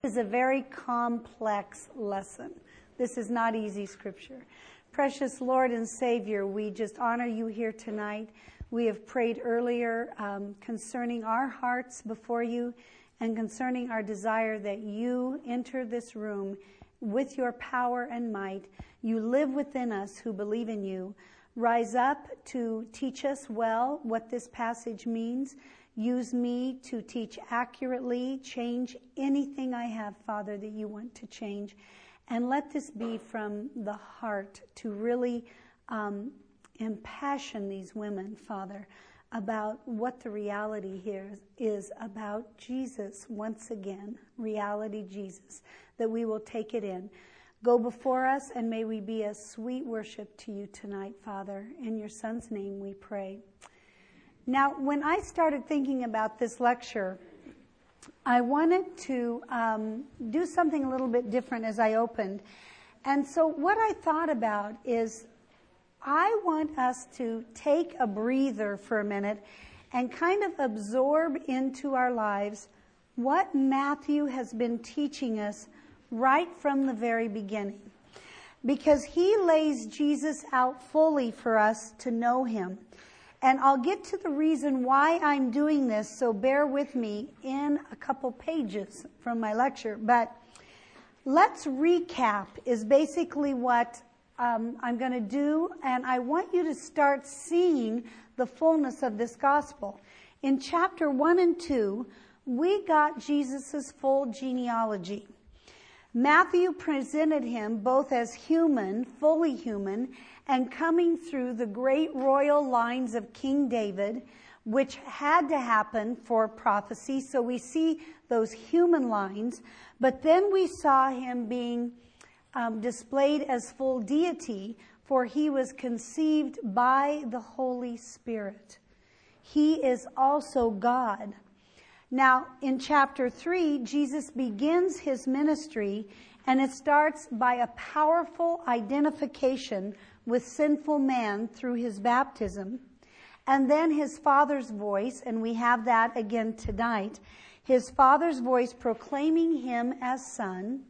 is a very complex lesson. This is not easy scripture. Precious Lord and Savior, we just honor you here tonight. We have prayed earlier concerning our hearts before you and concerning our desire that you enter this room with your power and might. You live within us who believe in you. Rise up to teach us well what this passage means. Use me to teach accurately. Change anything I have, Father, that you want to change. And let this be from the heart to really impassion these women, Father, about what the reality here is about Jesus once again. Reality Jesus, that we will take it in. Go before us, and may we be a sweet worship to you tonight, Father. In your Son's name we pray. Now, when I started thinking about this lecture, I wanted to do something a little bit different as I opened. And so what I thought about is I want us to take a breather for a minute and kind of absorb into our lives what Matthew has been teaching us right from the very beginning. Because he lays Jesus out fully for us to know him. And I'll get to the reason why I'm doing this, so bear with me in a couple pages from my lecture. But let's recap is basically what I'm going to do, and I want you to start seeing the fullness of this gospel. In chapter 1 and 2, we got Jesus' full genealogy. Matthew presented him both as human, fully human, and coming through the great royal lines of King David, which had to happen for prophecy. So we see those human lines, but then we saw him being displayed as full deity, for he was conceived by the Holy Spirit. He is also God. Now, in chapter 3, Jesus begins his ministry, and it starts by a powerful identification with sinful man through his baptism. And then his Father's voice, and we have that again tonight, his Father's voice proclaiming him as Son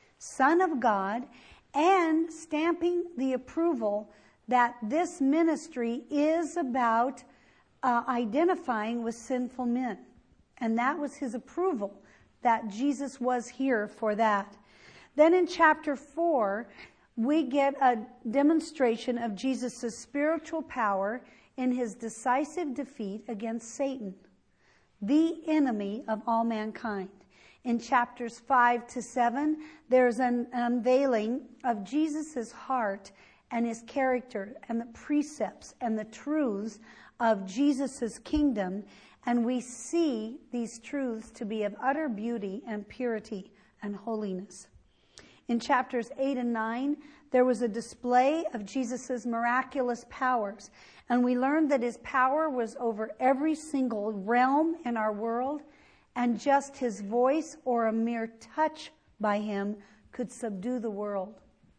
of God, and stamping the approval that this ministry is about identifying with sinful men. And that was his approval, that Jesus was here for that. Then in chapter 4, we get a demonstration of Jesus' spiritual power in his decisive defeat against Satan, the enemy of all mankind. In chapters 5 to 7, there's an unveiling of Jesus' heart and his character and the precepts and the truths of Jesus' kingdom. And we see these truths to be of utter beauty and purity and holiness. In chapters 8 and 9, there was a display of Jesus' miraculous powers. And we learned that his power was over every single realm in our world. And just his voice or a mere touch by him could subdue the world.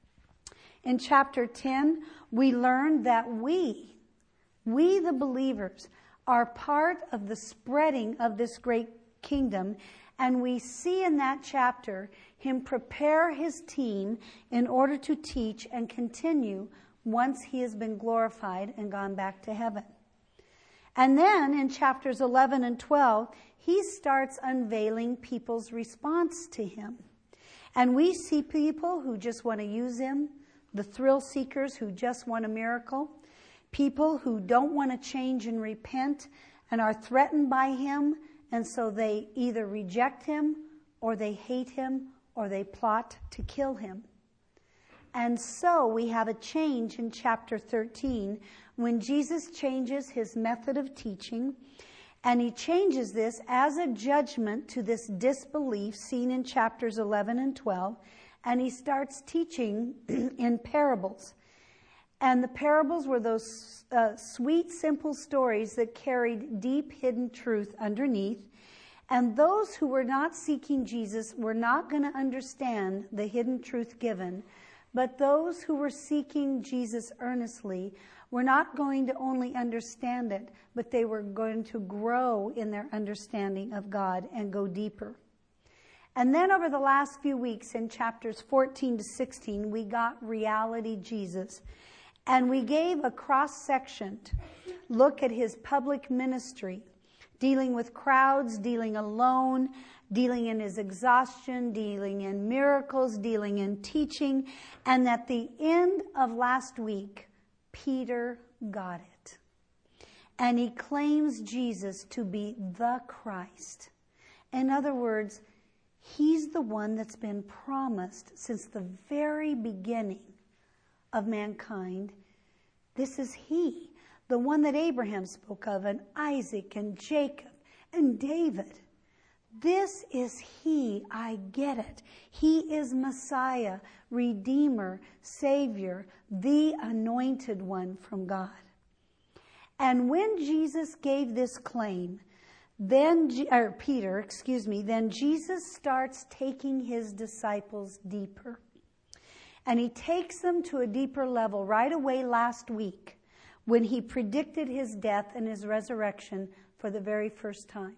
In chapter 10, we learned that we the believers, are part of the spreading of this great kingdom. And we see in that chapter him prepare his team in order to teach and continue once he has been glorified and gone back to heaven. And then in chapters 11 and 12, he starts unveiling people's response to him. And we see people who just want to use him, the thrill seekers who just want a miracle, people who don't want to change and repent and are threatened by him, and so they either reject him or they hate him or they plot to kill him. And so we have a change in chapter 13 when Jesus changes his method of teaching, and he changes this as a judgment to this disbelief seen in chapters 11 and 12, and he starts teaching in parables. And the parables were those sweet, simple stories that carried deep, hidden truth underneath. And those who were not seeking Jesus were not going to understand the hidden truth given. But those who were seeking Jesus earnestly were not going to only understand it, but they were going to grow in their understanding of God and go deeper. And then over the last few weeks in chapters 14 to 16, we got reality Jesus. And we gave a cross-sectioned look at his public ministry, dealing with crowds, dealing alone, dealing in his exhaustion, dealing in miracles, dealing in teaching. And at the end of last week, Peter got it. And he claims Jesus to be the Christ. In other words, he's the one that's been promised since the very beginning of mankind. This is he, the one that Abraham spoke of, and Isaac and Jacob and David. This is he. I get it. He is Messiah, Redeemer, Savior, the anointed one from God. And when Jesus gave this claim, then Jesus starts taking his disciples deeper. And he takes them to a deeper level right away last week when he predicted his death and his resurrection for the very first time.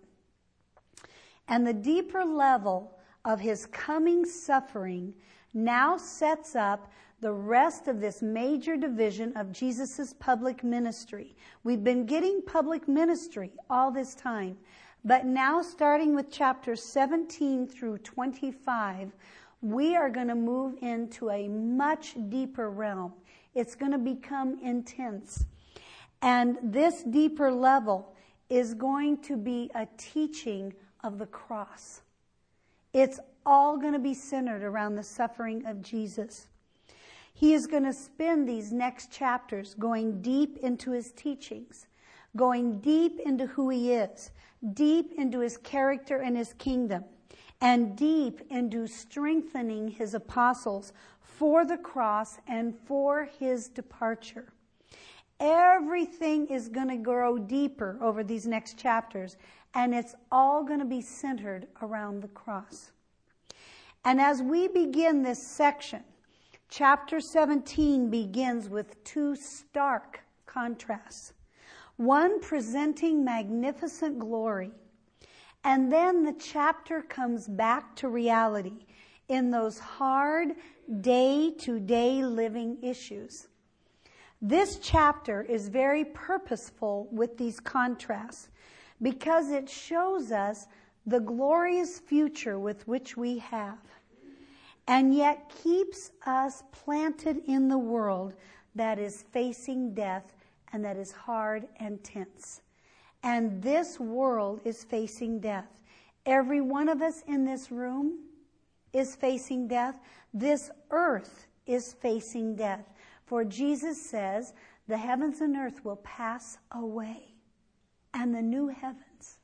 And the deeper level of his coming suffering now sets up the rest of this major division of Jesus' public ministry. We've been getting public ministry all this time, but now starting with chapters 17 through 25, we are going to move into a much deeper realm. It's going to become intense. And this deeper level is going to be a teaching of the cross. It's all going to be centered around the suffering of Jesus. He is going to spend these next chapters going deep into his teachings, going deep into who he is, deep into his character and his kingdom, and deep into strengthening his apostles for the cross and for his departure. Everything is going to grow deeper over these next chapters, and it's all going to be centered around the cross. And as we begin this section, chapter 17 begins with two stark contrasts. One presenting magnificent glory, and then the chapter comes back to reality in those hard day-to-day living issues. This chapter is very purposeful with these contrasts because it shows us the glorious future with which we have, and yet keeps us planted in the world that is facing death and that is hard and tense. And this world is facing death. Every one of us in this room is facing death. This earth is facing death. For Jesus says, the heavens and earth will pass away, and the new heavens.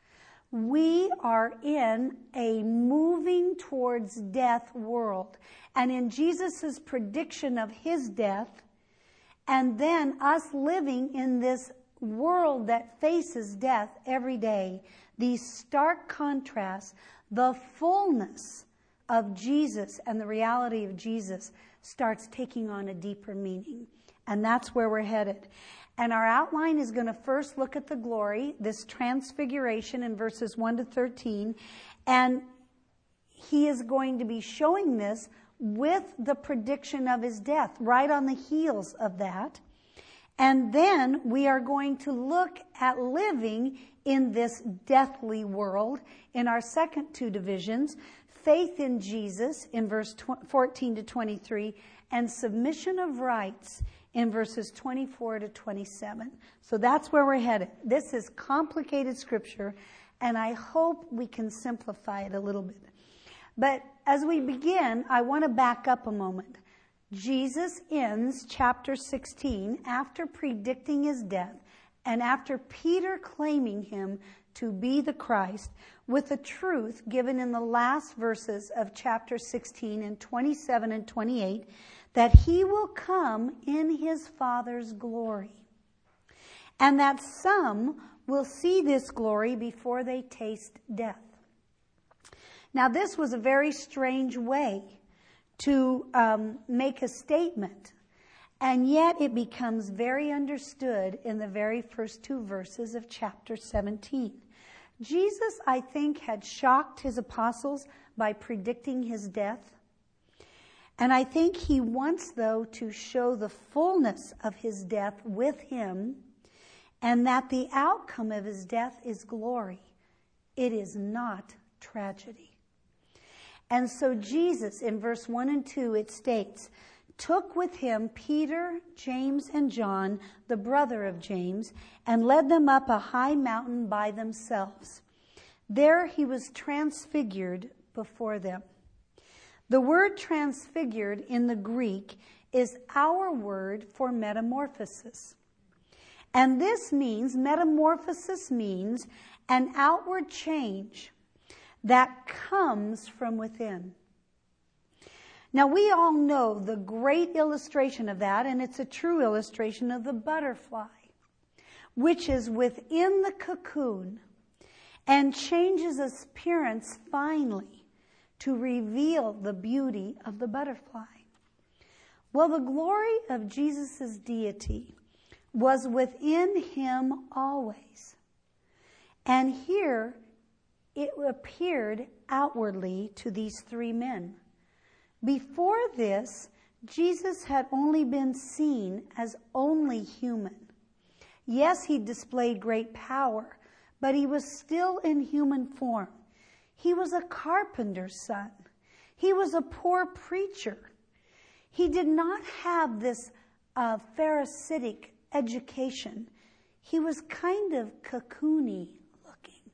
We are in a moving towards death world. And in Jesus' prediction of his death, and then us living in this world that faces death every day, these stark contrasts, the fullness of Jesus and the reality of Jesus starts taking on a deeper meaning. And that's where we're headed. And our outline is going to first look at the glory, this transfiguration in verses 1 to 13. And he is going to be showing this with the prediction of his death, right on the heels of that. And then we are going to look at living in this deathly world in our second two divisions, faith in Jesus in verse 14 to 23, and submission of rights in verses 24 to 27. So that's where we're headed. This is complicated scripture, and I hope we can simplify it a little bit. But as we begin, I want to back up a moment. Jesus ends chapter 16 after predicting his death and after Peter claiming him to be the Christ with a truth given in the last verses of chapter 16 and 27 and 28 that he will come in his Father's glory, and that some will see this glory before they taste death. Now, this was a very strange way to make a statement, and yet it becomes very understood in the very first two verses of chapter 17. Jesus, I think, had shocked his apostles by predicting his death. And I think he wants, though, to show the fullness of his death with him, and that the outcome of his death is glory. It is not tragedy. And so Jesus, in verse 1 and 2, it states, took with him Peter, James, and John, the brother of James, and led them up a high mountain by themselves. There he was transfigured before them. The word transfigured in the Greek is our word for metamorphosis. And this means, metamorphosis means an outward change that comes from within. Now, we all know the great illustration of that, and it's a true illustration of the butterfly, which is within the cocoon and changes its appearance finally to reveal the beauty of the butterfly. Well, the glory of Jesus' deity was within him always. And here it appeared outwardly to these three men. Before this, Jesus had only been seen as only human. Yes, he displayed great power, but he was still in human form. He was a carpenter's son. He was a poor preacher. He did not have this Pharisaic education. He was kind of cocoony looking.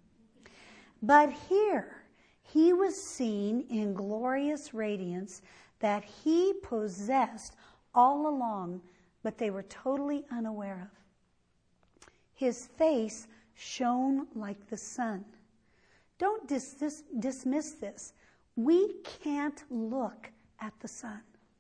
But here, he was seen in glorious radiance that he possessed all along, but they were totally unaware of. His face shone like the sun. Don't dismiss this. We can't look at the sun.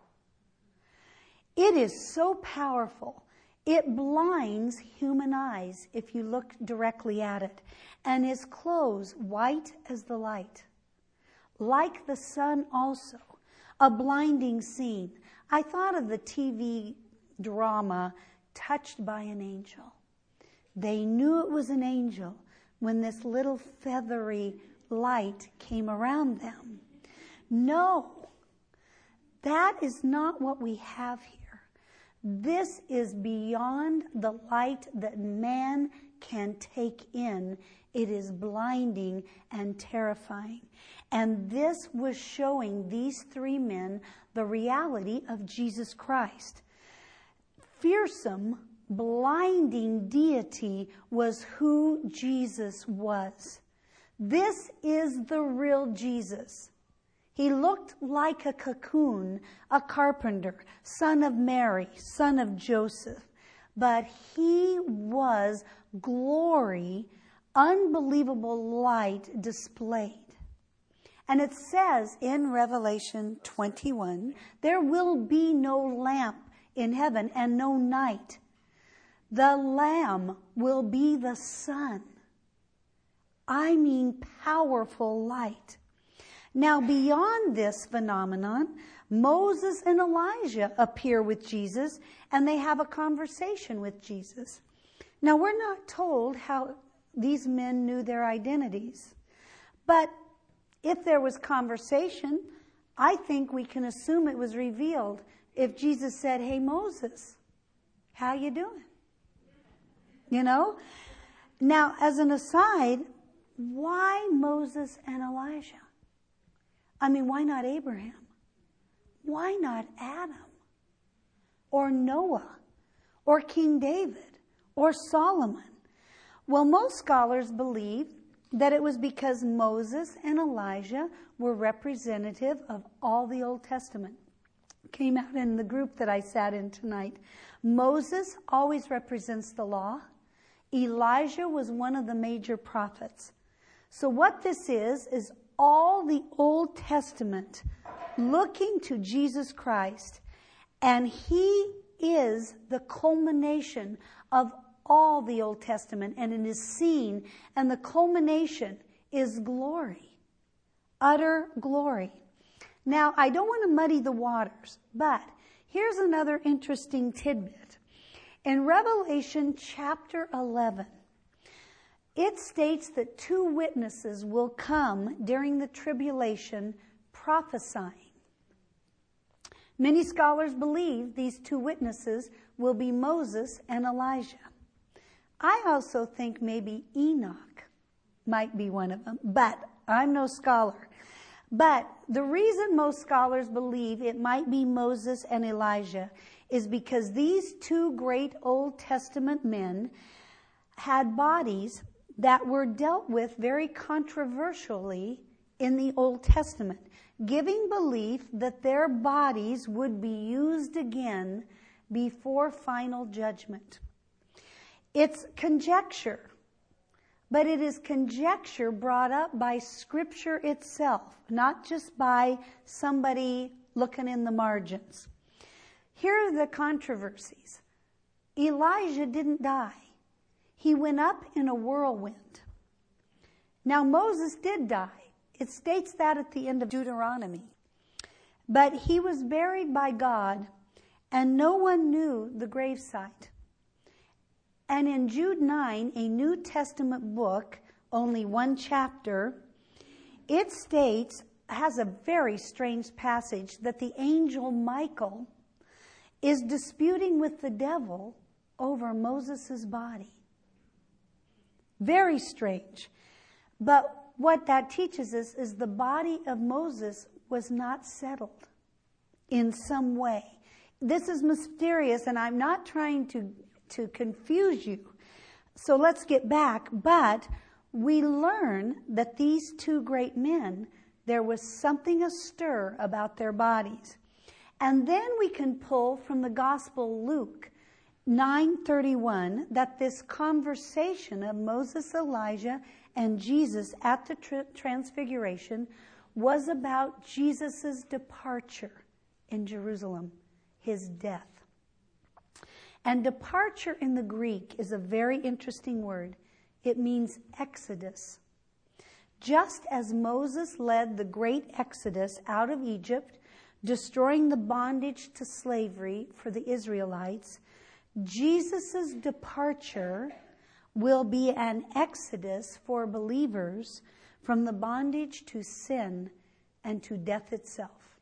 It is so powerful. It blinds human eyes if you look directly at it. And his clothes white as the light. Like the sun also, a blinding scene. I thought of the TV drama Touched by an Angel. They knew it was an angel when this little feathery light came around them. No, that is not what we have here. This is beyond the light that man can take in. It is blinding and terrifying. And this was showing these three men the reality of Jesus Christ. Fearsome, blinding deity was who Jesus was. This is the real Jesus. He looked like a cocoon, a carpenter, son of Mary, son of Joseph. But he was glory, unbelievable light displayed. And it says in Revelation 21, there will be no lamp in heaven and no night. The Lamb will be the sun. I mean powerful light. Now beyond this phenomenon, Moses and Elijah appear with Jesus and they have a conversation with Jesus. Now we're not told how these men knew their identities. But if there was conversation, I think we can assume it was revealed if Jesus said, "Hey Moses, how you doing?" You know? Now, as an aside, why Moses and Elijah? I mean, why not Abraham? Why not Adam? Or Noah? Or King David? Or Solomon? Well, most scholars believe that it was because Moses and Elijah were representative of all the Old Testament. Came out in the group that I sat in tonight. Moses always represents the law. Elijah was one of the major prophets. So what this is all the Old Testament looking to Jesus Christ. And he is the culmination of all the Old Testament, and it is seen, and the culmination is glory, utter glory. Now, I don't want to muddy the waters, but here's another interesting tidbit. In Revelation chapter 11, it states that 2 witnesses will come during the tribulation prophesying. Many scholars believe these 2 witnesses will be Moses and Elijah. I also think maybe Enoch might be one of them, but I'm no scholar. But the reason most scholars believe it might be Moses and Elijah is because these 2 great Old Testament men had bodies that were dealt with very controversially in the Old Testament, giving belief that their bodies would be used again before final judgment. It's conjecture, but it is conjecture brought up by Scripture itself, not just by somebody looking in the margins. Here are the controversies. Elijah didn't die. He went up in a whirlwind. Now, Moses did die. It states that at the end of Deuteronomy. But he was buried by God, and no one knew the gravesite. And in Jude 9, a New Testament book, only 1 chapter, it states, has a very strange passage, that the angel Michael is disputing with the devil over Moses' body. Very strange. But what that teaches us is the body of Moses was not settled in some way. This is mysterious, and I'm not trying to confuse you. So let's get back. But we learn that these 2 great men, there was something astir about their bodies. And then we can pull from the Gospel Luke 9:31 that this conversation of Moses, Elijah, and Jesus at the Transfiguration was about Jesus' departure in Jerusalem, his death. And departure in the Greek is a very interesting word. It means exodus. Just as Moses led the great exodus out of Egypt, destroying the bondage to slavery for the Israelites, Jesus' departure will be an exodus for believers from the bondage to sin and to death itself.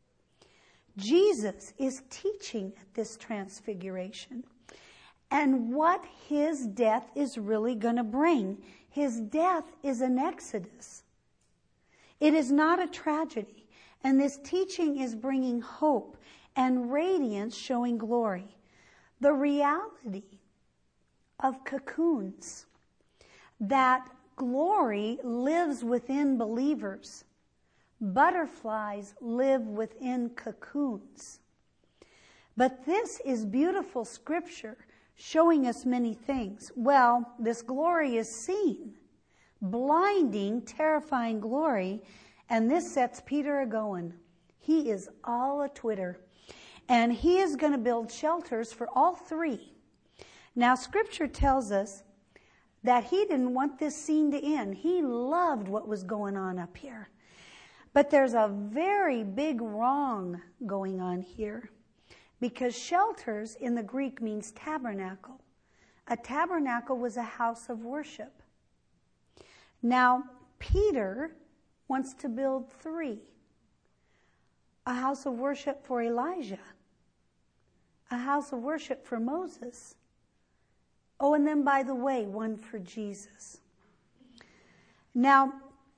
Jesus is teaching at this transfiguration and what his death is really going to bring. His death is an exodus. It is not a tragedy. And this teaching is bringing hope and radiance, showing glory. The reality of cocoons, that glory lives within believers. Butterflies live within cocoons. But this is beautiful Scripture showing us many things. Well, this glory is seen. Blinding, terrifying glory. And this sets Peter a-going. He is all a-twitter. And he is going to build shelters for all 3. Now, Scripture tells us that he didn't want this scene to end. He loved what was going on up here. But there's a very big wrong going on here, because shelters in the Greek means tabernacle. A tabernacle was a house of worship. Now, Peter wants to build 3. A house of worship for Elijah. A house of worship for Moses. Oh, and then, by the way, one for Jesus. Now,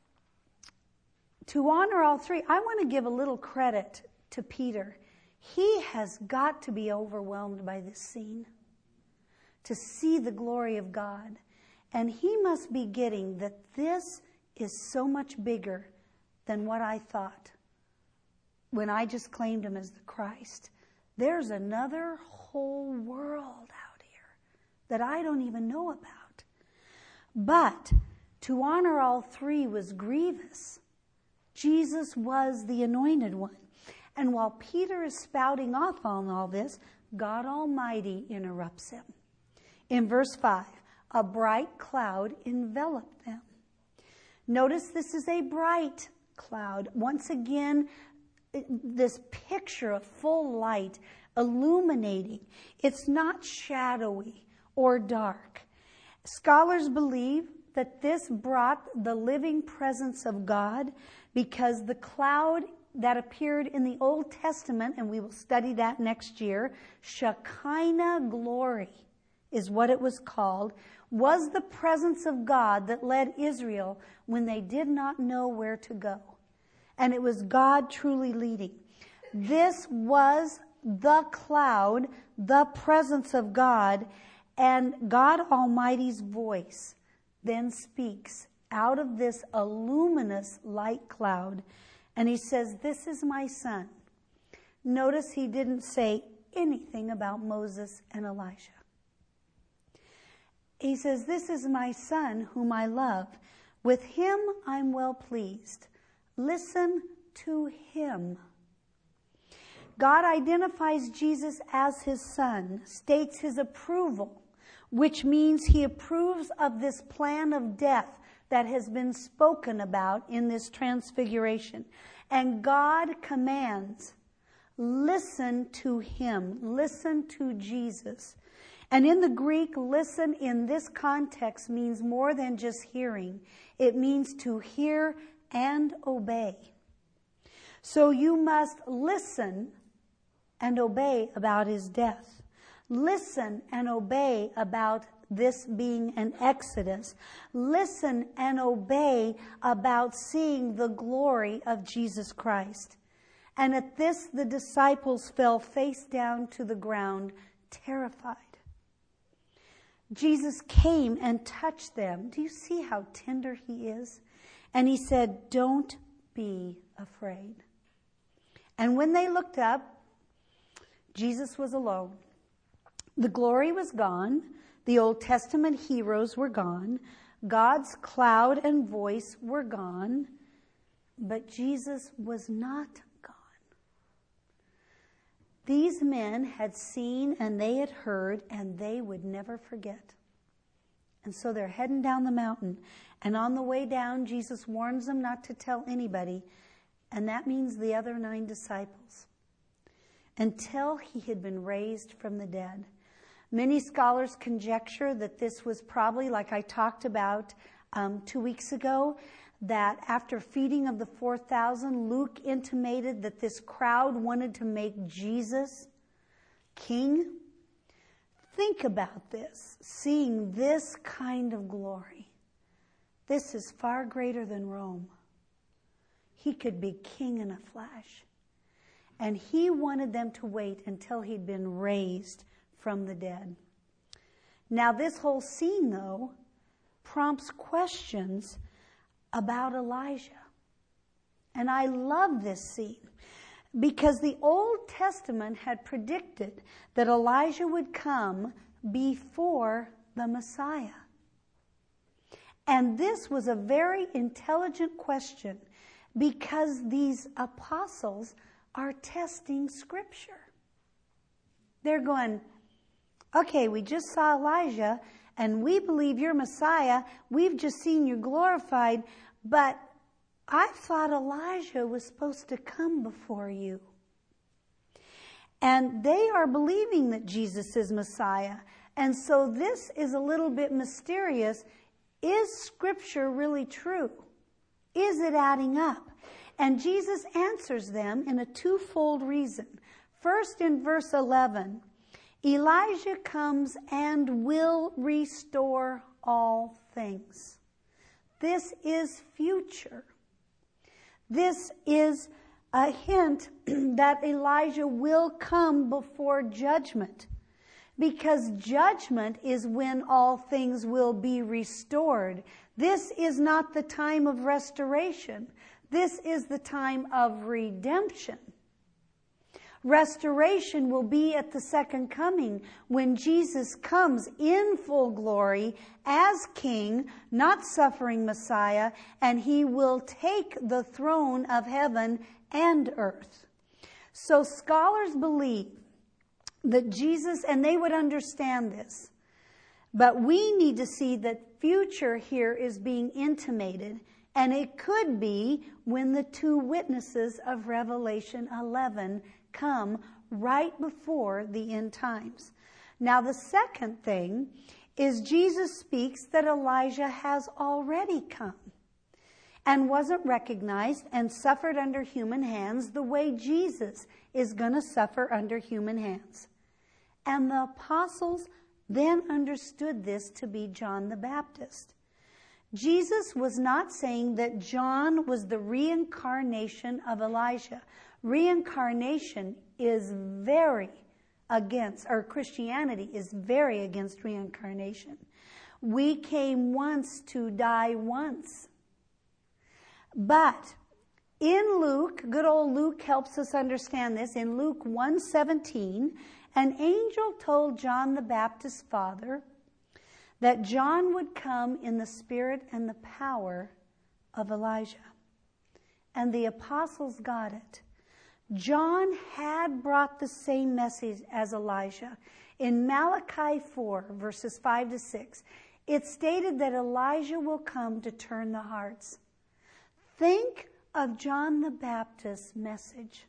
to honor all 3, I want to give a little credit to Peter. He has got to be overwhelmed by this scene, to see the glory of God. And he must be getting that this is so much bigger than what I thought when I just claimed him as the Christ. There's another whole world out here that I don't even know about. But to honor all 3 was grievous. Jesus was the anointed one. And while Peter is spouting off on all this, God Almighty interrupts him. In verse 5, a bright cloud enveloped them. Notice this is a bright cloud. Once again, this picture of full light illuminating. It's not shadowy or dark. Scholars believe that this brought the living presence of God, because the cloud that appeared in the Old Testament, and we will study that next year, Shekinah glory is what it was called, was the presence of God that led Israel when they did not know where to go. And it was God truly leading. This was the cloud, the presence of God, and God Almighty's voice then speaks out of this luminous light cloud. And he says, "This is my son." Notice he didn't say anything about Moses and Elijah. He says, "This is my son whom I love. With him I'm well pleased. Listen to him." God identifies Jesus as his son, states his approval, which means he approves of this plan of death that has been spoken about in this transfiguration. And God commands, listen to him, listen to Jesus. And in the Greek, listen in this context means more than just hearing. It means to hear and obey. So you must listen and obey about his death. Listen and obey about this being an exodus. Listen and obey about seeing the glory of Jesus Christ. And at this, the disciples fell face down to the ground, terrified. Jesus came and touched them. Do you see how tender he is? And he said, "Don't be afraid." And when they looked up, Jesus was alone. The glory was gone. The Old Testament heroes were gone. God's cloud and voice were gone. But Jesus was not gone. These men had seen and they had heard, and they would never forget. And so they're heading down the mountain. And on the way down, Jesus warns them not to tell anybody. And that means the other 9 disciples. Until he had been raised from the dead. Many scholars conjecture that this was probably, like I talked about 2 weeks ago, that after feeding of the 4,000, Luke intimated that this crowd wanted to make Jesus king. Think about this, seeing this kind of glory. This is far greater than Rome. He could be king in a flash. And he wanted them to wait until he'd been raised from the dead. Now, this whole scene, though, prompts questions about Elijah. And I love this scene because the Old Testament had predicted that Elijah would come before the Messiah. And this was a very intelligent question because these apostles are testing Scripture. They're going, okay, we just saw Elijah, and we believe you're Messiah. We've just seen you glorified, but I thought Elijah was supposed to come before you. And they are believing that Jesus is Messiah. And so this is a little bit mysterious. Is Scripture really true? Is it adding up? And Jesus answers them in a twofold reason. First, in verse 11, Elijah comes and will restore all things. This is future. This is a hint that Elijah will come before judgment. Because judgment is when all things will be restored. This is not the time of restoration. This is the time of redemption. Restoration will be at the second coming when Jesus comes in full glory as King, not suffering Messiah, and he will take the throne of heaven and earth. So scholars believe that Jesus, and they would understand this, but we need to see that future here is being intimated, and it could be when the 2 witnesses of Revelation 11 come right before the end times. Now, the second thing is Jesus speaks that Elijah has already come and wasn't recognized and suffered under human hands the way Jesus is going to suffer under human hands. And the apostles then understood this to be John the Baptist. Jesus was not saying that John was the reincarnation of Elijah. Reincarnation is very against, or Christianity is very against reincarnation. We came once to die once. But in Luke, good old Luke helps us understand this. In Luke 1:17, an angel told John the Baptist's father that John would come in the spirit and the power of Elijah. And the apostles got it. John had brought the same message as Elijah. In Malachi 4, verses 5 to 6, it stated that Elijah will come to turn the hearts. Think of John the Baptist's message.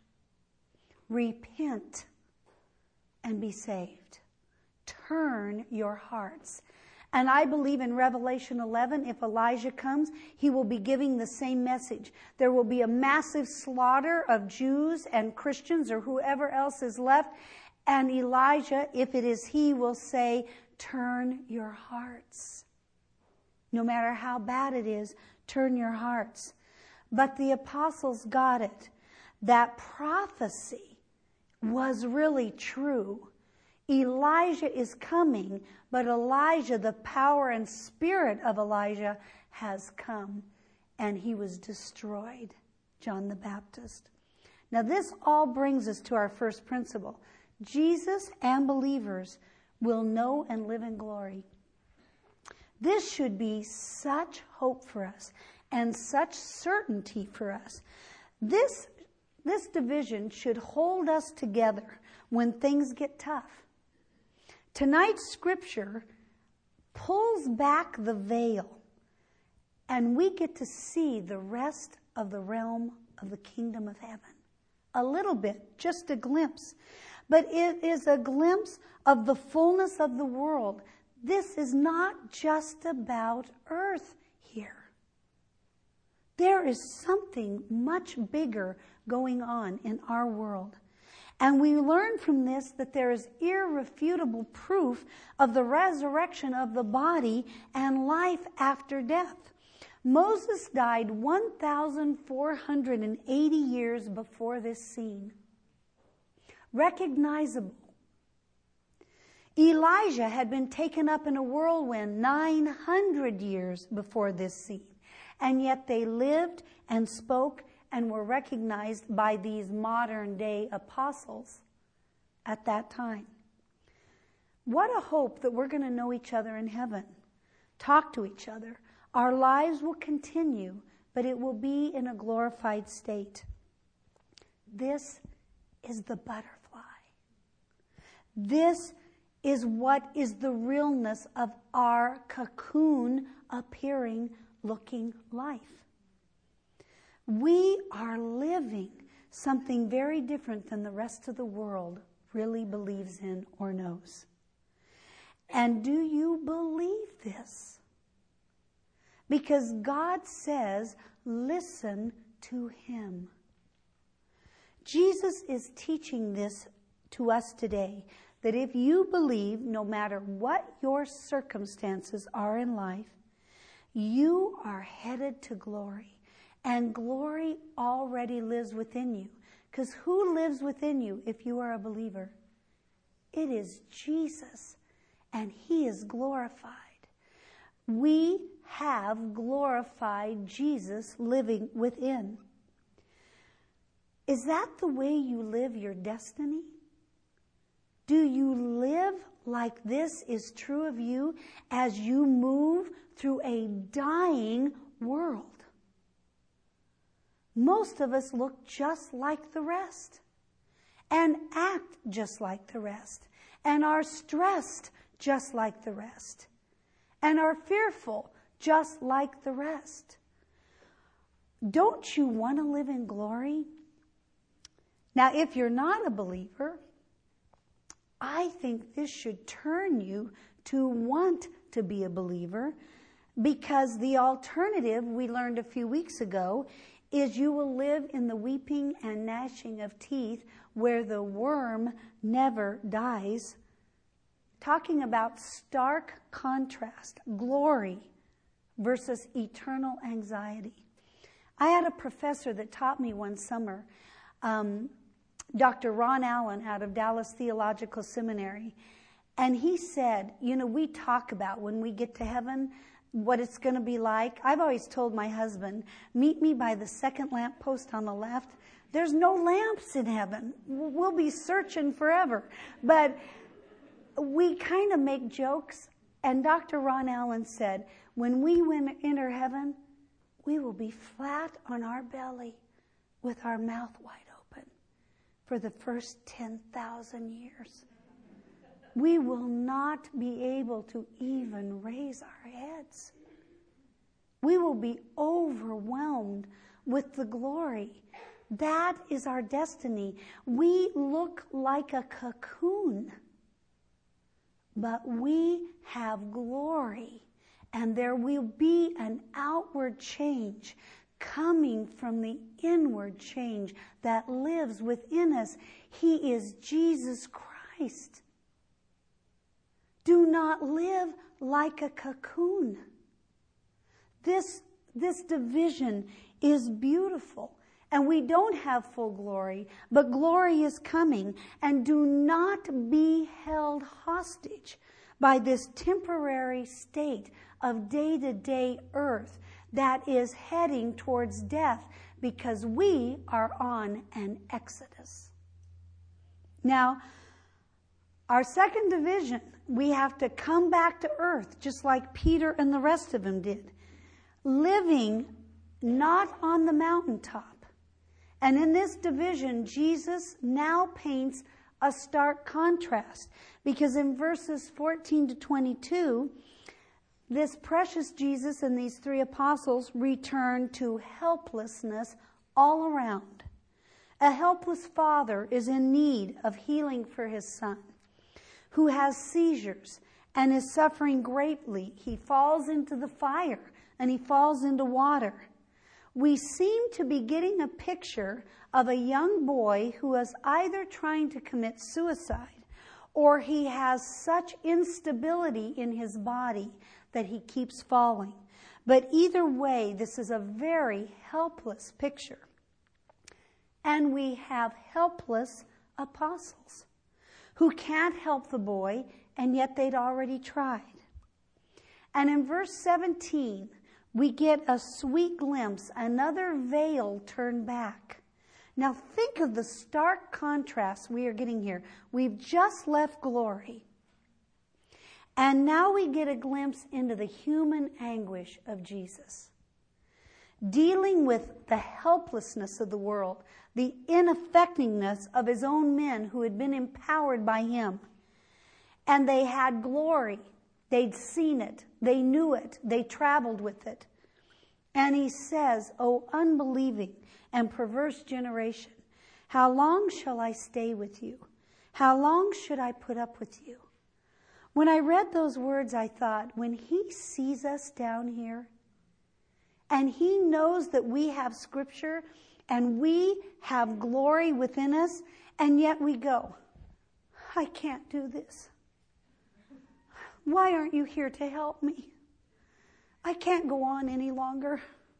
Repent and be saved. Turn your hearts. And I believe in Revelation 11, if Elijah comes, he will be giving the same message. There will be a massive slaughter of Jews and Christians or whoever else is left. And Elijah, if it is he, will say, turn your hearts. No matter how bad it is, turn your hearts. But the apostles got it. That prophecy was really true. Elijah is coming, but Elijah, the power and spirit of Elijah, has come, and he was destroyed, John the Baptist. Now this all brings us to our first principle. Jesus and believers will know and live in glory. This should be such hope for us and such certainty for us. This division should hold us together when things get tough. Tonight's scripture pulls back the veil, and we get to see the rest of the realm of the kingdom of heaven. A little bit, just a glimpse. But it is a glimpse of the fullness of the world. This is not just about earth here. There is something much bigger going on in our world. And we learn from this that there is irrefutable proof of the resurrection of the body and life after death. Moses died 1,480 years before this scene. Recognizable. Elijah had been taken up in a whirlwind 900 years before this scene. And yet they lived and spoke and were recognized by these modern day apostles at that time. What a hope that we're going to know each other in heaven, talk to each other. Our lives will continue, but it will be in a glorified state. This is the butterfly. This is what is the realness of our cocoon appearing, looking life. We are living something very different than the rest of the world really believes in or knows. And do you believe this? Because God says, listen to him. Jesus is teaching this to us today, that if you believe, no matter what your circumstances are in life, you are headed to glory. And glory already lives within you. Because who lives within you if you are a believer? It is Jesus. And he is glorified. We have glorified Jesus living within. Is that the way you live your destiny? Do you live like this is true of you as you move through a dying world? Most of us look just like the rest and act just like the rest and are stressed just like the rest and are fearful just like the rest. Don't you want to live in glory? Now, if you're not a believer, I think this should turn you to want to be a believer, because the alternative, we learned a few weeks ago, is you will live in the weeping and gnashing of teeth where the worm never dies. Talking about stark contrast, glory versus eternal anxiety. I had a professor that taught me one summer, Dr. Ron Allen out of Dallas Theological Seminary. And he said, we talk about when we get to heaven, what it's going to be like. I've always told my husband, meet me by the second lamp post on the left. There's no lamps in heaven. We'll be searching forever. But we kind of make jokes. And Dr. Ron Allen said, when we enter heaven, we will be flat on our belly with our mouth wide open for the first 10,000 years. We will not be able to even raise our heads. We will be overwhelmed with the glory. That is our destiny. We look like a cocoon, but we have glory. And there will be an outward change coming from the inward change that lives within us. He is Jesus Christ. Do not live like a cocoon. This division is beautiful. And we don't have full glory, but glory is coming. And do not be held hostage by this temporary state of day-to-day earth that is heading towards death, because we are on an exodus. Now, our second division, we have to come back to earth, just like Peter and the rest of them did, living not on the mountaintop. And in this division, Jesus now paints a stark contrast, because in verses 14 to 22, this precious Jesus and these three apostles return to helplessness all around. A helpless father is in need of healing for his son, who has seizures and is suffering greatly. He falls into the fire and he falls into water. We seem to be getting a picture of a young boy who is either trying to commit suicide, or he has such instability in his body that he keeps falling. But either way, this is a very helpless picture. And we have helpless apostles who can't help the boy, and yet they'd already tried. And in verse 17, we get a sweet glimpse, another veil turned back. Now think of the stark contrast we are getting here. We've just left glory. And now we get a glimpse into the human anguish of Jesus, dealing with the helplessness of the world, the ineffectiveness of his own men who had been empowered by him. And they had glory. They'd seen it. They knew it. They traveled with it. And he says, "O unbelieving and perverse generation, how long shall I stay with you? How long should I put up with you?" When I read those words, I thought, when he sees us down here, and he knows that we have Scripture, and we have glory within us, and yet we go, "I can't do this. Why aren't you here to help me? I can't go on any longer.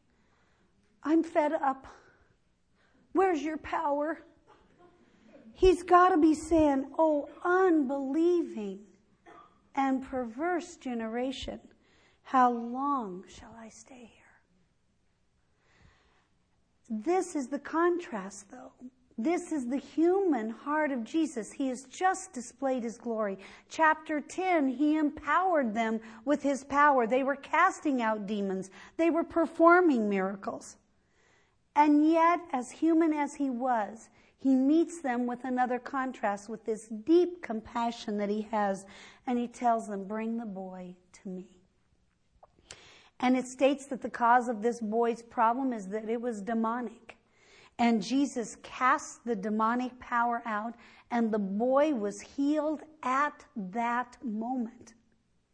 I'm fed up. Where's your power?" He's got to be saying, "Oh, unbelieving and perverse generation, how long shall I stay here?" This is the contrast, though. This is the human heart of Jesus. He has just displayed his glory. Chapter 10, he empowered them with his power. They were casting out demons. They were performing miracles. And yet, as human as he was, he meets them with another contrast, with this deep compassion that he has. And he tells them, "Bring the boy to me." And it states that the cause of this boy's problem is that it was demonic. And Jesus cast the demonic power out, and the boy was healed at that moment.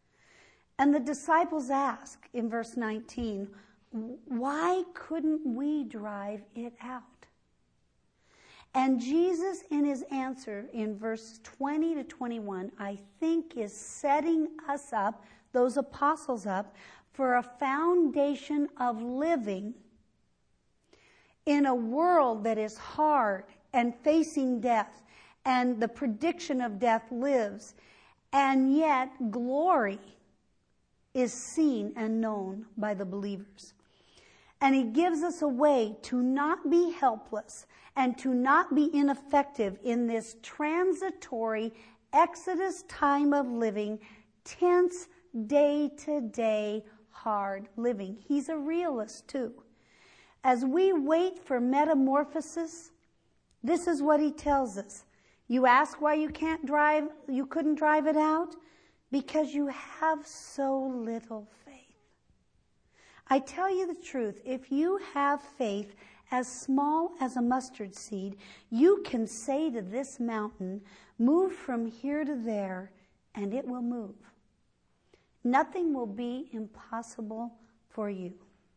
And the disciples ask in verse 19, why couldn't we drive it out? And Jesus, in his answer in verse 20 to 21, I think is setting us up, those apostles up, for a foundation of living in a world that is hard and facing death, and the prediction of death lives, and yet glory is seen and known by the believers. And he gives us a way to not be helpless and to not be ineffective in this transitory Exodus time of living, tense, day-to-day, hard living. He's a realist too. As we wait for metamorphosis, this is what he tells us. You ask why you couldn't drive it out? Because you have so little faith. I tell you the truth, if you have faith as small as a mustard seed, you can say to this mountain, move from here to there, and it will move. Nothing will be impossible for you.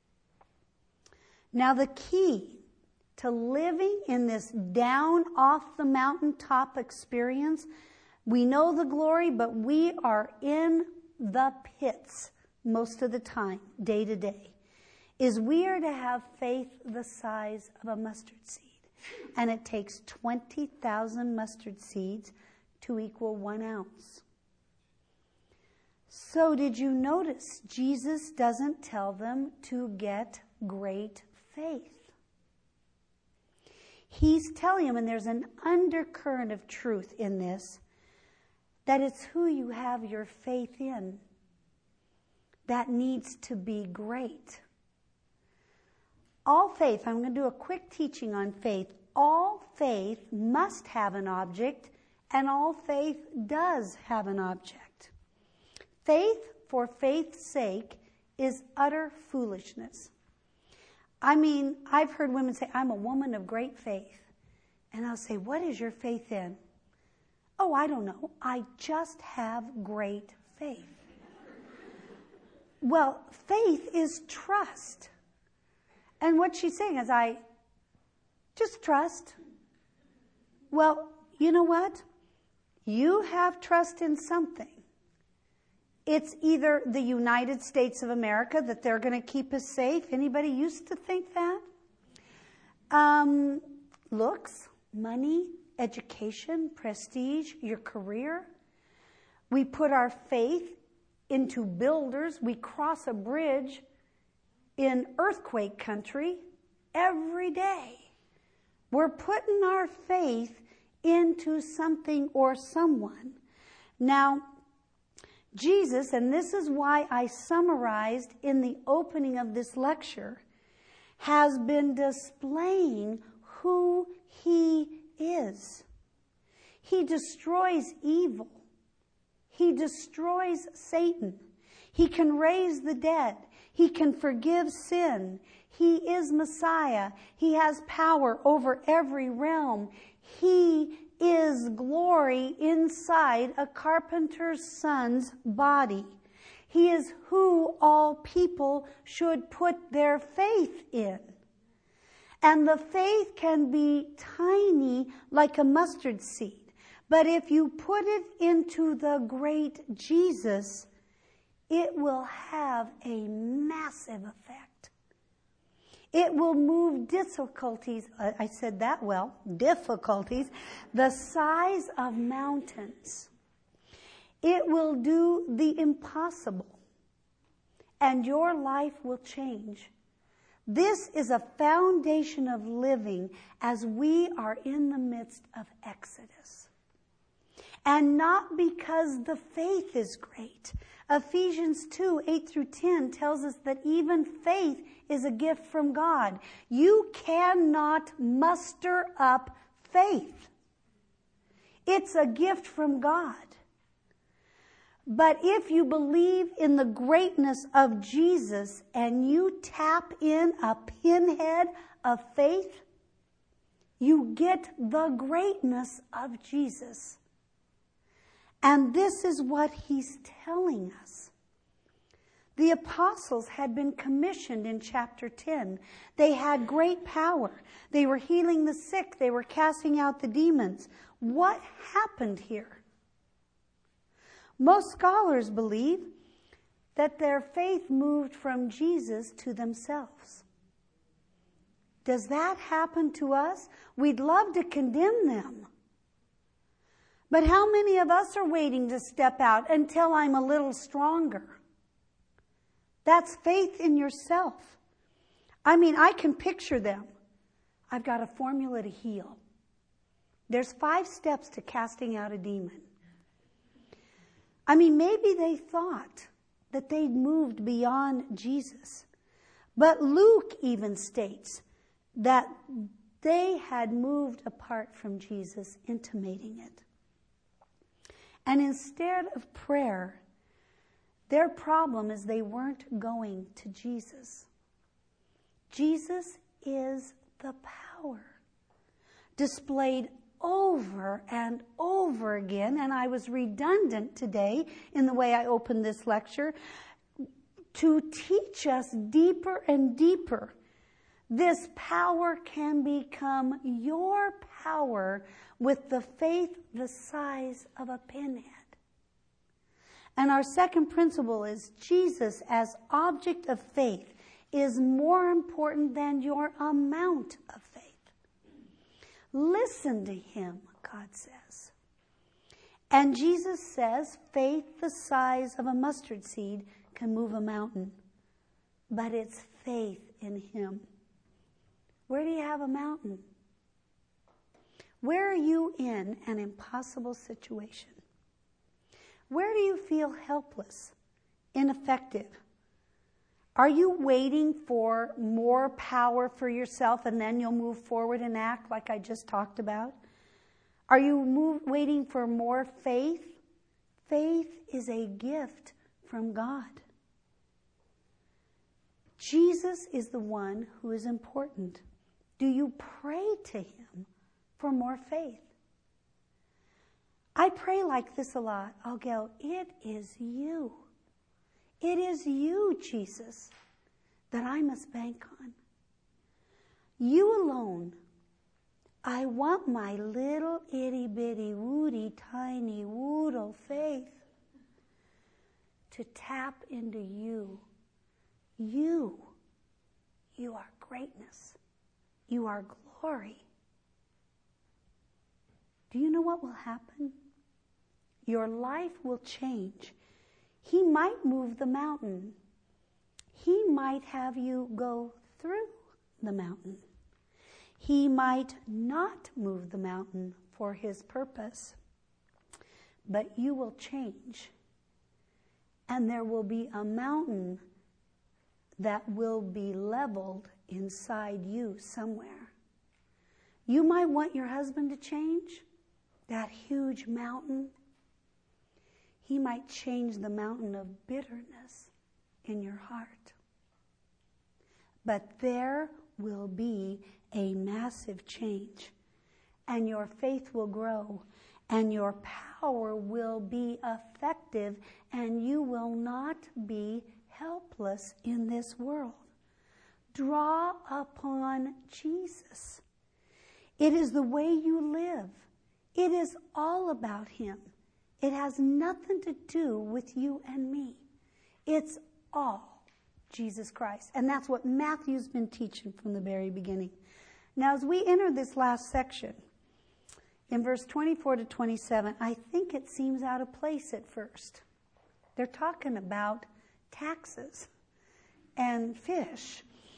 Now the key to living in this down off the mountaintop experience, we know the glory, but we are in the pits most of the time, day to day, is we are to have faith the size of a mustard seed. And it takes 20,000 mustard seeds to equal 1 ounce. So did you notice Jesus doesn't tell them to get great faith? He's telling them, and there's an undercurrent of truth in this, that it's who you have your faith in that needs to be great. All faith, I'm going to do a quick teaching on faith. All faith must have an object, and all faith does have an object. Faith for faith's sake is utter foolishness. I mean, I've heard women say, I'm a woman of great faith. And I'll say, what is your faith in? Oh, I don't know. I just have great faith. Well, faith is trust. And what she's saying is, I just trust. Well, you know what? You have trust in something. It's either the United States of America, that they're going to keep us safe. Anybody used to think that? Looks, money, education, prestige, your career. We put our faith into builders. We cross a bridge in earthquake country every day. We're putting our faith into something or someone. Now, Jesus, and this is why I summarized in the opening of this lecture, has been displaying who he is. He destroys evil. He destroys Satan. He can raise the dead. He can forgive sin. He is Messiah. He has power over every realm. He is glory inside a carpenter's son's body. He is who all people should put their faith in. And the faith can be tiny like a mustard seed. But if you put it into the great Jesus, it will have a massive effect. It will move difficulties, I said that well, difficulties, the size of mountains. It will do the impossible, and your life will change. This is a foundation of living as we are in the midst of Exodus. And not because the faith is great. Ephesians 2, 8 through 10 tells us that even faith is a gift from God. You cannot muster up faith. It's a gift from God. But if you believe in the greatness of Jesus and you tap in a pinhead of faith, you get the greatness of Jesus. And this is what he's telling us. The apostles had been commissioned in chapter 10. They had great power. They were healing the sick. They were casting out the demons. What happened here? Most scholars believe that their faith moved from Jesus to themselves. Does that happen to us? We'd love to condemn them. But how many of us are waiting to step out until I'm a little stronger? That's faith in yourself. I mean, I can picture them. I've got a formula to heal. There's 5 steps to casting out a demon. I mean, maybe they thought that they'd moved beyond Jesus. But Luke even states that they had moved apart from Jesus, intimating it. And instead of prayer, their problem is they weren't going to Jesus. Jesus is the power displayed over and over again, and I was redundant today in the way I opened this lecture, to teach us deeper and deeper. This power can become your power with the faith the size of a pinhead. And our second principle is Jesus as object of faith is more important than your amount of faith. Listen to him, God says. And Jesus says faith the size of a mustard seed can move a mountain. But it's faith in him. Where do you have a mountain? Where are you in an impossible situation? Where do you feel helpless, ineffective? Are you waiting for more power for yourself and then you'll move forward and act like I just talked about? Are you waiting for more faith? Faith is a gift from God. Jesus is the one who is important. Do you pray to him for more faith? I pray like this a lot. I'll go, it is you. It is you, Jesus, that I must bank on. You alone. I want my little itty bitty woody tiny woodle faith to tap into you. You are greatness. You are glory. Do you know what will happen? Your life will change. He might move the mountain. He might have you go through the mountain. He might not move the mountain for his purpose. But you will change. And there will be a mountain that will be leveled inside you somewhere. You might want your husband to change that huge mountain. He might change the mountain of bitterness in your heart. But there will be a massive change, and your faith will grow, and your power will be effective, and you will not be helpless in this world. Draw upon Jesus. It is the way you live. It is all about him. It has nothing to do with you and me. It's all Jesus Christ. And that's what Matthew's been teaching from the very beginning. Now, as we enter this last section, in verse 24 to 27, I think it seems out of place at first. They're talking about taxes and fish.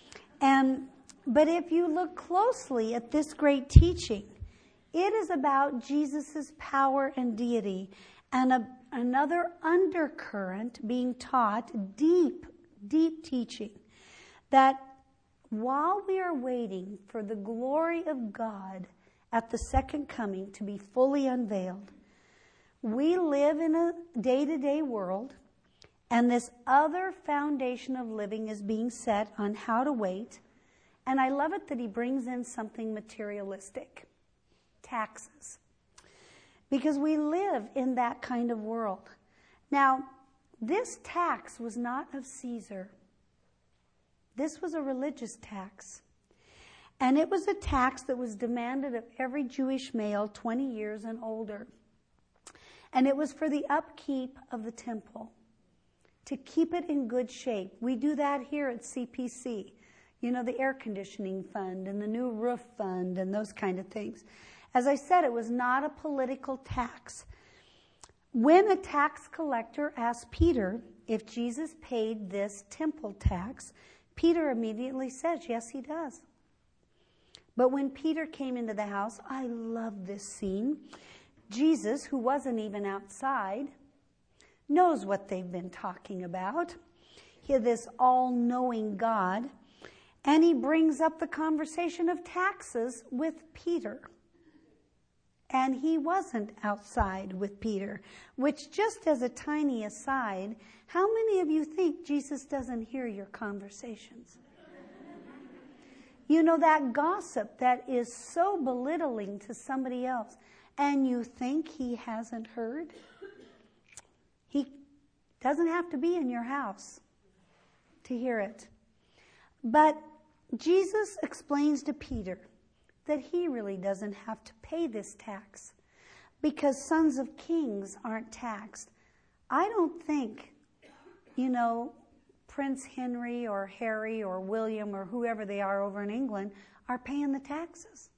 But if you look closely at this great teaching, it is about Jesus' power and deity, and another undercurrent being taught, deep teaching, that while we are waiting for the glory of God at the second coming to be fully unveiled, we live in a day-to-day world, and this other foundation of living is being set on how to wait. And I love it that he brings in something materialistic, taxes. Because we live in that kind of world. Now, this tax was not of Caesar. This was a religious tax. And it was a tax that was demanded of every Jewish male 20 years and older. And it was for the upkeep of the temple, to keep it in good shape. We do that here at CPC. You know, the air conditioning fund and the new roof fund and those kind of things. As I said, it was not a political tax. When a tax collector asked Peter if Jesus paid this temple tax, Peter immediately says, yes, he does. But when Peter came into the house, I love this scene. Jesus, who wasn't even outside, knows what they've been talking about. He, this all-knowing God. And he brings up the conversation of taxes with Peter. And he wasn't outside with Peter, which, just as a tiny aside, how many of you think Jesus doesn't hear your conversations? You know, that gossip that is so belittling to somebody else, and you think he hasn't heard? He doesn't have to be in your house to hear it. But Jesus explains to Peter that he really doesn't have to pay this tax because sons of kings aren't taxed. I don't think, you know, Prince Henry or Harry or William or whoever they are over in England are paying the taxes.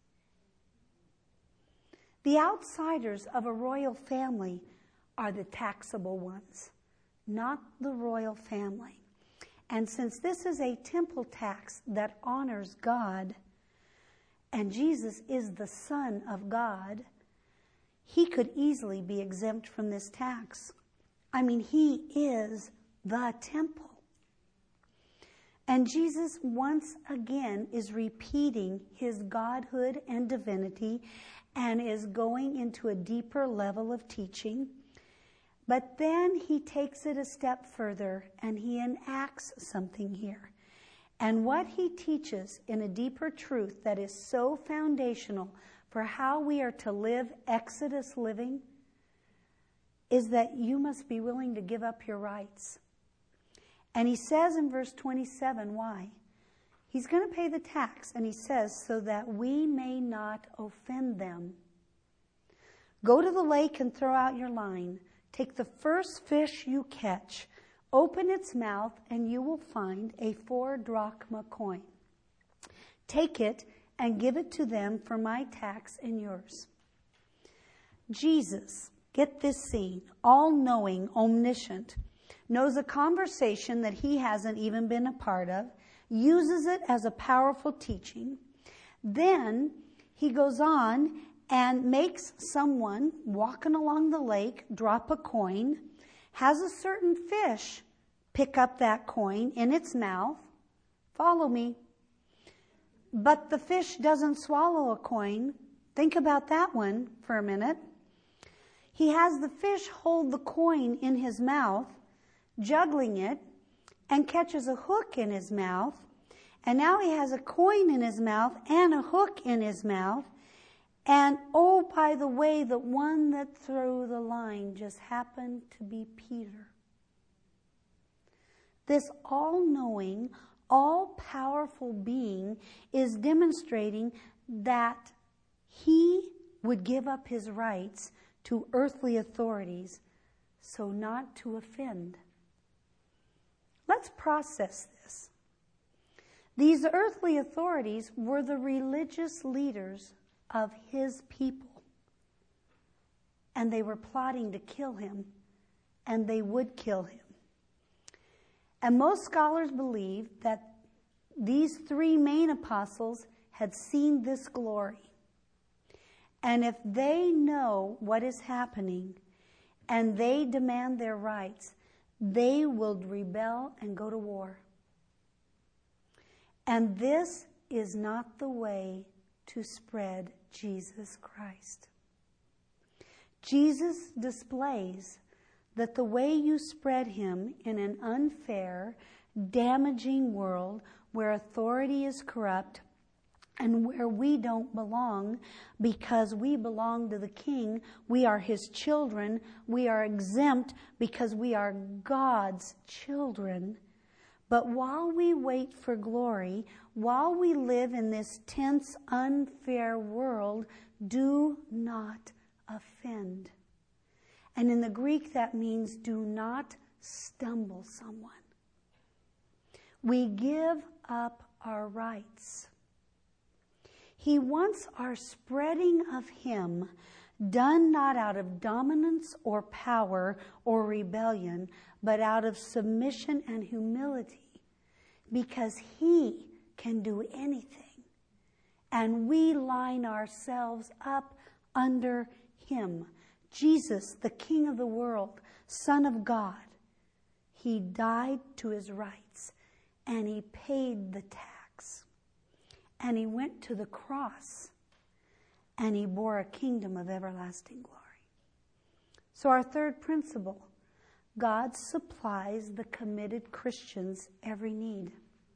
The outsiders of a royal family are the taxable ones, not the royal family. And since this is a temple tax that honors God, and Jesus is the Son of God, he could easily be exempt from this tax. I mean, he is the temple. And Jesus once again is repeating his godhood and divinity and is going into a deeper level of teaching. But then he takes it a step further and he enacts something here. And what he teaches in a deeper truth that is so foundational for how we are to live Exodus living is that you must be willing to give up your rights. And he says in verse 27 why. He's going to pay the tax, and he says, so that we may not offend them. Go to the lake and throw out your line. Take the first fish you catch. Open its mouth, and you will find a 4-drachma coin. Take it and give it to them for my tax and yours. Jesus, get this scene, all-knowing, omniscient, knows a conversation that he hasn't even been a part of, uses it as a powerful teaching. Then he goes on and makes someone walking along the lake drop a coin, has a certain fish pick up that coin in its mouth. Follow me. But the fish doesn't swallow a coin. Think about that one for a minute. He has the fish hold the coin in his mouth, juggling it, and catches a hook in his mouth. And now he has a coin in his mouth and a hook in his mouth. And oh, by the way, the one that threw the line just happened to be Peter. This all-knowing, all-powerful being is demonstrating that he would give up his rights to earthly authorities so not to offend. Let's process this. These earthly authorities were the religious leaders of his people. And they were plotting to kill him, and they would kill him. And most scholars believe that these 3 main apostles had seen this glory. And if they know what is happening and they demand their rights, they will rebel and go to war. And this is not the way to spread Jesus Christ. Jesus displays that the way you spread him in an unfair, damaging world where authority is corrupt and where we don't belong because we belong to the King. We are his children. We are exempt because we are God's children. But while we wait for glory, while we live in this tense, unfair world, do not offend. And in the Greek, that means do not stumble someone. We give up our rights. He wants our spreading of him done not out of dominance or power or rebellion, but out of submission and humility, because he can do anything. And we line ourselves up under him. Jesus, the King of the world, Son of God, he died to his rights, and he paid the tax. And he went to the cross, and he bore a kingdom of everlasting glory. So our third principle, God supplies the committed Christian's every need.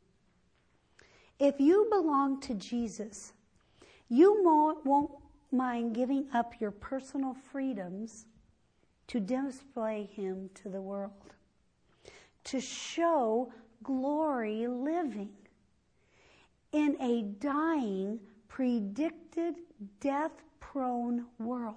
If you belong to Jesus, you won't mind giving up your personal freedoms to display him to the world, to show glory living in a dying, predicted, death-prone world.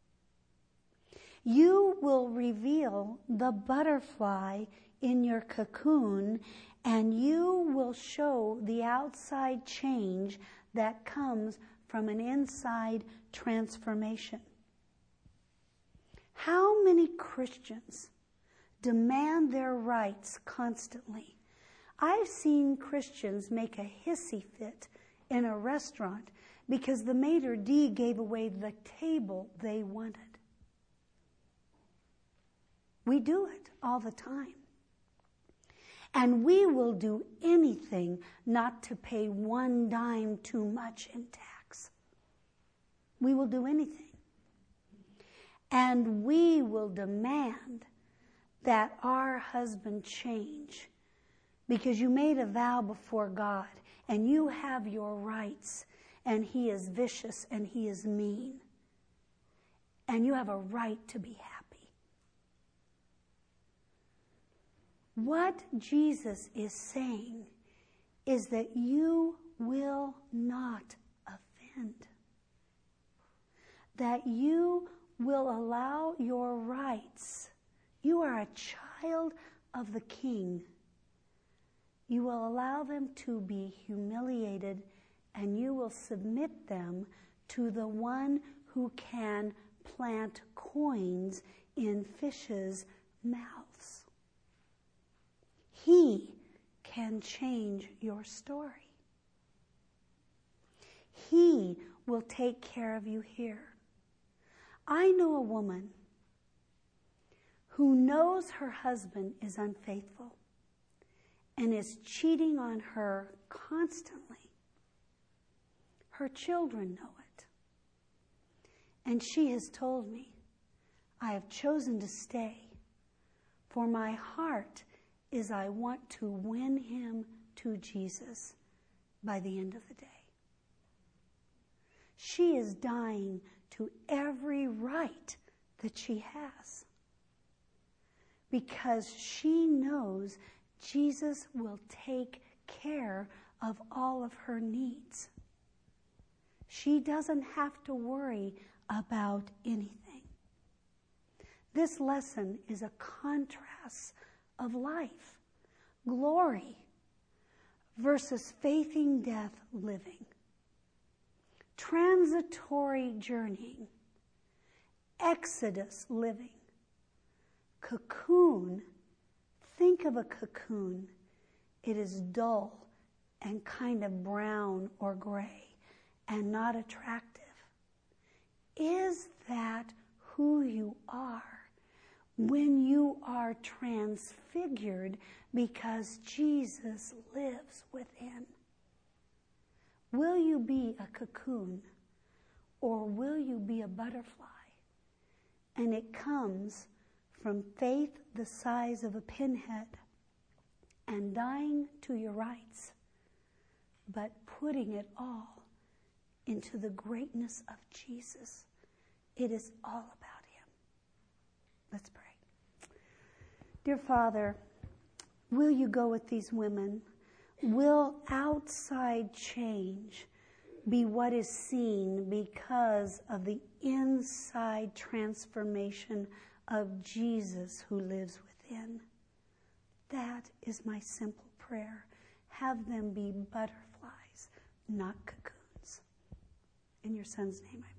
You will reveal the butterfly in your cocoon, and you will show the outside change that comes from an inside transformation. How many Christians demand their rights constantly? I've seen Christians make a hissy fit in a restaurant because the maitre d' gave away the table they wanted. We do it all the time. And we will do anything not to pay one dime too much in tax. We will do anything. And we will demand that our husband change, because you made a vow before God and you have your rights, and he is vicious and he is mean. And you have a right to be happy. What Jesus is saying is that you will not offend. That you will allow your rights. You are a child of the King. You will allow them to be humiliated, and you will submit them to the one who can plant coins in fishes' mouths. He can change your story. He will take care of you here. I know a woman who knows her husband is unfaithful and is cheating on her constantly. Her children know it. And she has told me, I have chosen to stay, for my heart is I want to win him to Jesus by the end of the day. She is dying to every right that she has, because she knows Jesus will take care of all of her needs. She doesn't have to worry about anything. This lesson is a contrast of life, glory versus facing death living, transitory journeying, exodus living, cocoon. Think of a cocoon. It is dull and kind of brown or gray and not attractive. Is that who you are when you are transfigured because Jesus lives within? Will you be a cocoon, or will you be a butterfly? And it comes from faith the size of a pinhead and dying to your rights, but putting it all into the greatness of Jesus. It is all about him. Let's pray. Dear Father, will you go with these women? Will outside change be what is seen because of the inside transformation of Jesus who lives within? That is my simple prayer. Have them be butterflies, not cocoons. In your Son's name I pray.